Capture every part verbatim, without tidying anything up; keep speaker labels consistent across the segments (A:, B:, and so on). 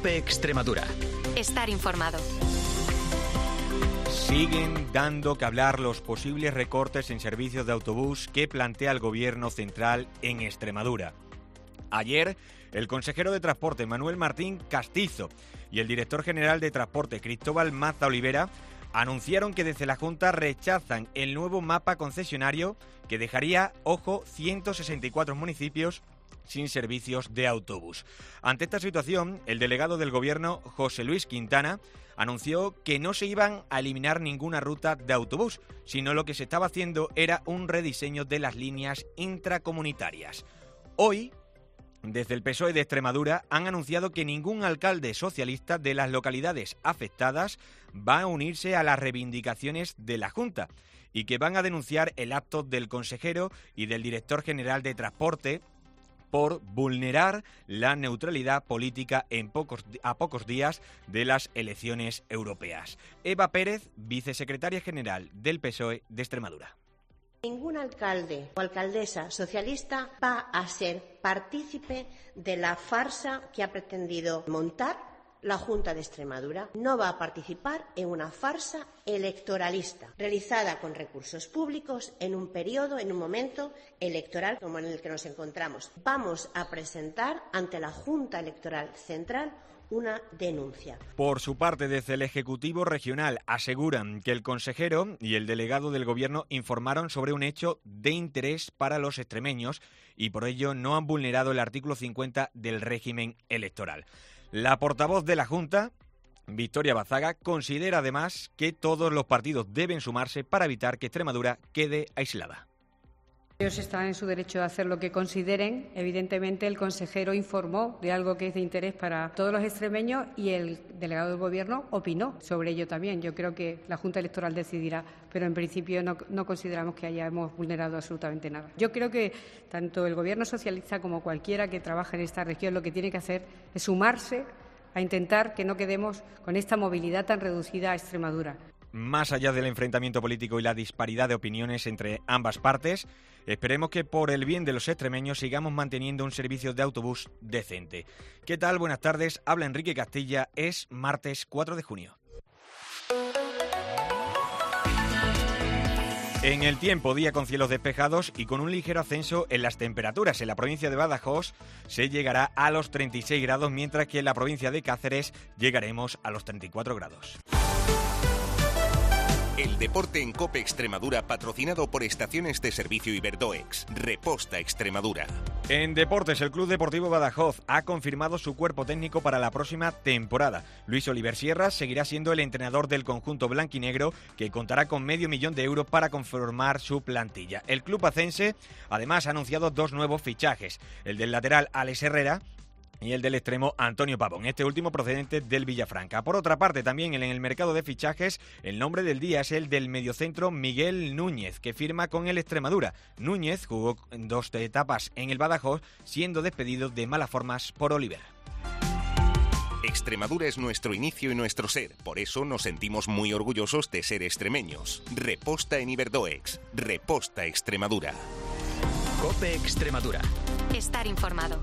A: COPE Extremadura.
B: Estar informado.
C: Siguen dando que hablar los posibles recortes en servicios de autobús que plantea el Gobierno central en Extremadura. Ayer, el consejero de Transporte, Manuel Martín Castizo, y el director general de Transporte, Cristóbal Maza Olivera, anunciaron que desde la Junta rechazan el nuevo mapa concesionario que dejaría, ojo, ciento sesenta y cuatro municipios sin servicios de autobús. Ante esta situación, el delegado del Gobierno, José Luis Quintana, anunció que no se iban a eliminar ninguna ruta de autobús, sino lo que se estaba haciendo era un rediseño de las líneas intracomunitarias. Hoy, desde el P S O E de Extremadura han anunciado que ningún alcalde socialista de las localidades afectadas va a unirse a las reivindicaciones de la Junta y que van a denunciar el acto del consejero y del director general de Transporte por vulnerar la neutralidad política en pocos, a pocos días de las elecciones europeas. Eva Pérez, vicesecretaria general del P S O E de Extremadura.
D: Ningún alcalde o alcaldesa socialista va a ser partícipe de la farsa que ha pretendido montar la Junta de Extremadura. No va a participar en una farsa electoralista realizada con recursos públicos en un periodo, en un momento electoral como en el que nos encontramos. Vamos a presentar ante la Junta Electoral Central una denuncia.
C: Por su parte, desde el Ejecutivo Regional aseguran que el consejero y el delegado del Gobierno informaron sobre un hecho de interés para los extremeños y por ello no han vulnerado el artículo cincuenta del régimen electoral. La portavoz de la Junta, Victoria Bazaga, considera además que todos los partidos deben sumarse para evitar que Extremadura quede aislada.
E: Ellos están en su derecho de hacer lo que consideren. Evidentemente, el consejero informó de algo que es de interés para todos los extremeños y el delegado del Gobierno opinó sobre ello también. Yo creo que la Junta Electoral decidirá, pero en principio no, no consideramos que hayamos vulnerado absolutamente nada. Yo creo que tanto el Gobierno socialista como cualquiera que trabaje en esta región lo que tiene que hacer es sumarse a intentar que no quedemos con esta movilidad tan reducida a Extremadura.
C: Más allá del enfrentamiento político y la disparidad de opiniones entre ambas partes, esperemos que por el bien de los extremeños sigamos manteniendo un servicio de autobús decente. ¿Qué tal? Buenas tardes. Habla Enrique Castilla. Es martes cuatro de junio. En el tiempo, día con cielos despejados y con un ligero ascenso en las temperaturas. En la provincia de Badajoz se llegará a los treinta y seis grados, mientras que en la provincia de Cáceres llegaremos a los treinta y cuatro grados.
F: El deporte en COPE Extremadura, patrocinado por Estaciones de Servicio Iberdoex. Reposta Extremadura.
C: En deportes, el Club Deportivo Badajoz ha confirmado su cuerpo técnico para la próxima temporada. Luis Oliver Sierra seguirá siendo el entrenador del conjunto blanquinegro, que contará con medio millón de euros para conformar su plantilla. El club acense además ha anunciado dos nuevos fichajes, el del lateral Alex Herrera y el del extremo Antonio Pavón, este último procedente del Villafranca. Por otra parte, también en el mercado de fichajes, el nombre del día es el del mediocentro Miguel Núñez, que firma con el Extremadura. Núñez jugó en dos etapas en el Badajoz, siendo despedido de malas formas por Oliver.
F: Extremadura es nuestro inicio y nuestro ser, por eso nos sentimos muy orgullosos de ser extremeños. Reposta en Iberdoex. Reposta Extremadura.
A: COPE Extremadura.
B: Estar informado.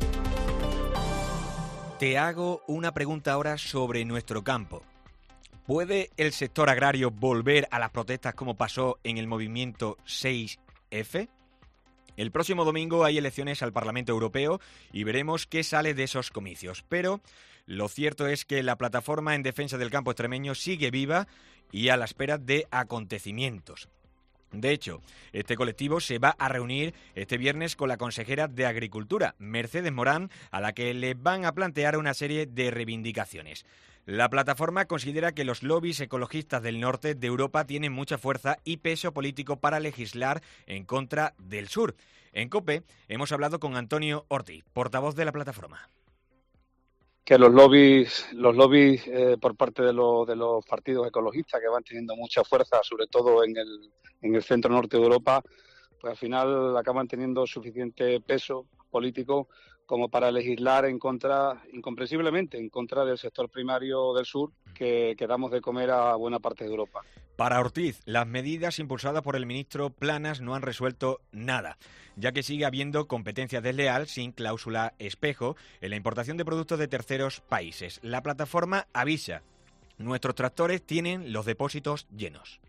C: Te hago una pregunta ahora sobre nuestro campo. ¿Puede el sector agrario volver a las protestas como pasó en el movimiento seis efe? El próximo domingo hay elecciones al Parlamento Europeo y veremos qué sale de esos comicios. Pero lo cierto es que la plataforma en defensa del campo extremeño sigue viva y a la espera de acontecimientos. De hecho, este colectivo se va a reunir este viernes con la consejera de Agricultura, Mercedes Morán, a la que le van a plantear una serie de reivindicaciones. La plataforma considera que los lobbies ecologistas del norte de Europa tienen mucha fuerza y peso político para legislar en contra del sur. En COPE hemos hablado con Antonio Ortiz, portavoz de la plataforma.
G: Que los lobbies, los lobbies eh, por parte de, lo, de los partidos ecologistas que van teniendo mucha fuerza, sobre todo en el, en el centro norte de Europa, pues al final acaban teniendo suficiente peso político como para legislar en contra, incomprensiblemente, en contra del sector primario del sur, que, que damos de comer a buena parte de Europa.
C: Para Ortiz, las medidas impulsadas por el ministro Planas no han resuelto nada, ya que sigue habiendo competencia desleal sin cláusula espejo en la importación de productos de terceros países. La plataforma avisa: nuestros tractores tienen los depósitos llenos.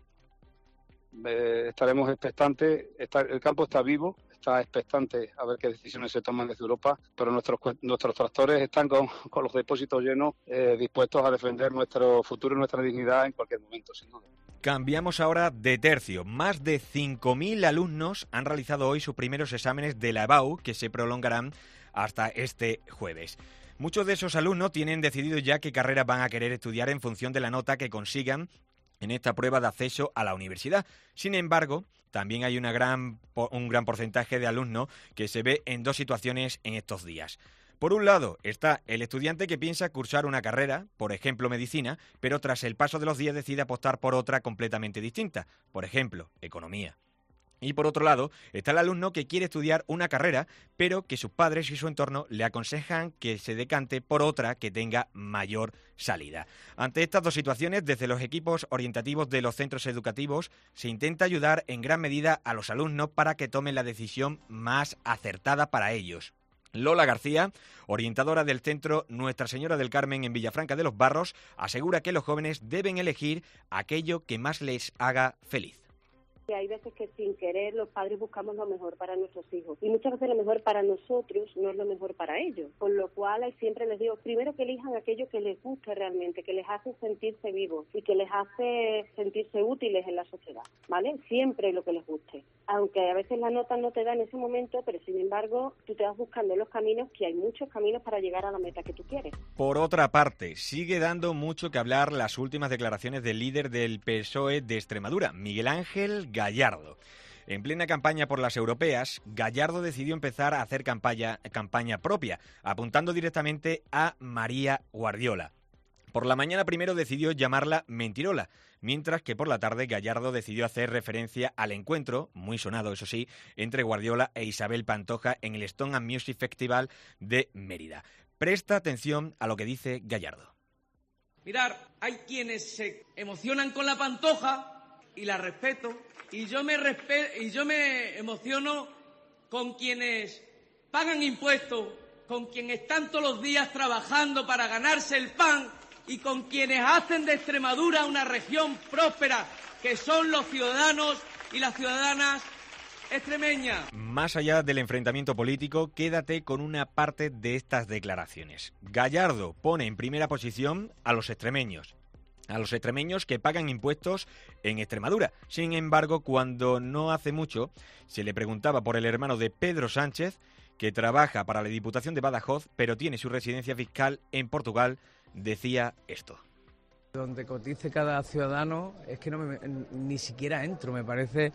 G: Eh, estaremos expectantes, está, el campo está vivo, está expectante a ver qué decisiones se toman desde Europa, pero nuestros nuestros tractores están con, con los depósitos llenos, eh, dispuestos a defender nuestro futuro y nuestra dignidad en cualquier momento, sin duda.
C: Cambiamos ahora de tercio. Más de cinco mil alumnos han realizado hoy sus primeros exámenes de la E B A U, que se prolongarán hasta este jueves. Muchos de esos alumnos tienen decidido ya qué carreras van a querer estudiar en función de la nota que consigan en esta prueba de acceso a la universidad. Sin embargo, también hay una gran, un gran porcentaje de alumnos que se ve en dos situaciones en estos días. Por un lado está el estudiante que piensa cursar una carrera, por ejemplo medicina, pero tras el paso de los días decide apostar por otra completamente distinta, por ejemplo economía. Y por otro lado está el alumno que quiere estudiar una carrera, pero que sus padres y su entorno le aconsejan que se decante por otra que tenga mayor salida. Ante estas dos situaciones, desde los equipos orientativos de los centros educativos se intenta ayudar en gran medida a los alumnos para que tomen la decisión más acertada para ellos. Lola García, orientadora del centro Nuestra Señora del Carmen en Villafranca de los Barros, asegura que los jóvenes deben elegir aquello que más les haga feliz.
H: Hay veces que sin querer los padres buscamos lo mejor para nuestros hijos y muchas veces lo mejor para nosotros no es lo mejor para ellos, con lo cual siempre les digo, primero que elijan aquello que les guste realmente, que les hace sentirse vivos y que les hace sentirse útiles en la sociedad, ¿vale? Siempre lo que les guste, aunque a veces la nota no te da en ese momento, pero sin embargo tú te vas buscando los caminos, que hay muchos caminos para llegar a la meta que tú quieres.
C: Por otra parte, sigue dando mucho que hablar las últimas declaraciones del líder del P S O E de Extremadura, Miguel Ángel Gallardo. En plena campaña por las europeas, Gallardo decidió empezar a hacer campaña, campaña propia, apuntando directamente a María Guardiola. Por la mañana primero decidió llamarla mentirola, mientras que por la tarde Gallardo decidió hacer referencia al encuentro, muy sonado eso sí, entre Guardiola e Isabel Pantoja en el Stone and Music Festival de Mérida. Presta atención a lo que dice Gallardo.
I: Mirad, hay quienes se emocionan con la Pantoja y la respeto, y yo me respe- y yo me emociono con quienes pagan impuestos, con quienes están todos los días trabajando para ganarse el pan y con quienes hacen de Extremadura una región próspera, que son los ciudadanos y las ciudadanas extremeñas.
C: Más allá del enfrentamiento político, quédate con una parte de estas declaraciones. Gallardo pone en primera posición a los extremeños. A los extremeños que pagan impuestos en Extremadura. Sin embargo, cuando no hace mucho se le preguntaba por el hermano de Pedro Sánchez, que trabaja para la Diputación de Badajoz, pero tiene su residencia fiscal en Portugal, decía esto.
J: Donde cotice cada ciudadano es que no me, ni siquiera entro. Me parece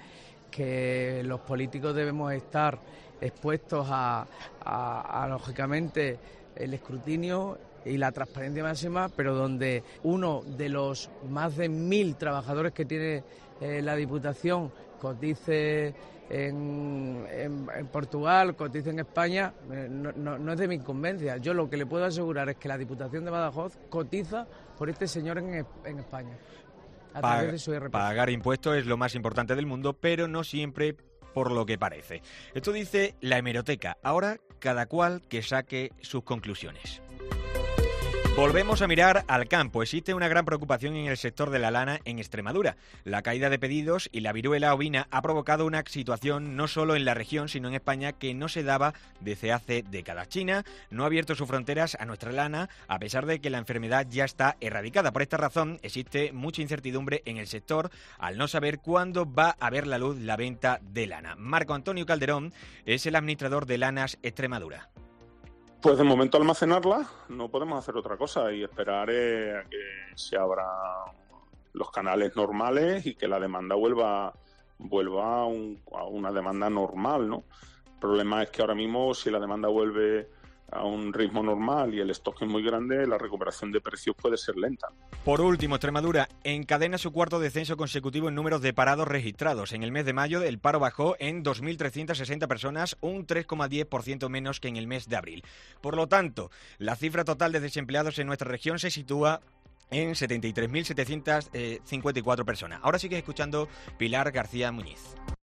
J: que los políticos debemos estar expuestos a, a, a lógicamente, el escrutinio y la transparencia máxima, pero donde uno de los más de mil trabajadores que tiene eh, la Diputación cotice en, en, en Portugal, cotice en España, eh, no, no, no es de mi incumbencia. Yo lo que le puedo asegurar es que la Diputación de Badajoz cotiza por este señor en, en España, a
C: Pag-
J: través de su I R P F.
C: Pagar impuestos es lo más importante del mundo, pero no siempre por lo que parece. Esto dice la hemeroteca. Ahora cada cual que saque sus conclusiones. Volvemos a mirar al campo. Existe una gran preocupación en el sector de la lana en Extremadura. La caída de pedidos y la viruela ovina ha provocado una situación no solo en la región, sino en España, que no se daba desde hace décadas. China no ha abierto sus fronteras a nuestra lana, a pesar de que la enfermedad ya está erradicada. Por esta razón, existe mucha incertidumbre en el sector, al no saber cuándo va a ver la luz la venta de lana. Marco Antonio Calderón es el administrador de Lanas Extremadura.
K: Pues de momento almacenarla, no podemos hacer otra cosa y esperar eh, a que se abran los canales normales y que la demanda vuelva vuelva a, un, a una demanda normal, ¿no? El problema es que ahora mismo, si la demanda vuelve a un ritmo normal y el stock es muy grande, la recuperación de precios puede ser lenta.
C: Por último, Extremadura encadena su cuarto descenso consecutivo en números de parados registrados. En el mes de mayo el paro bajó en dos mil trescientas sesenta personas, un tres coma diez por ciento menos que en el mes de abril. Por lo tanto, la cifra total de desempleados en nuestra región se sitúa en setenta y tres mil setecientas cincuenta y cuatro personas. Ahora sigues escuchando Pilar García Muñiz.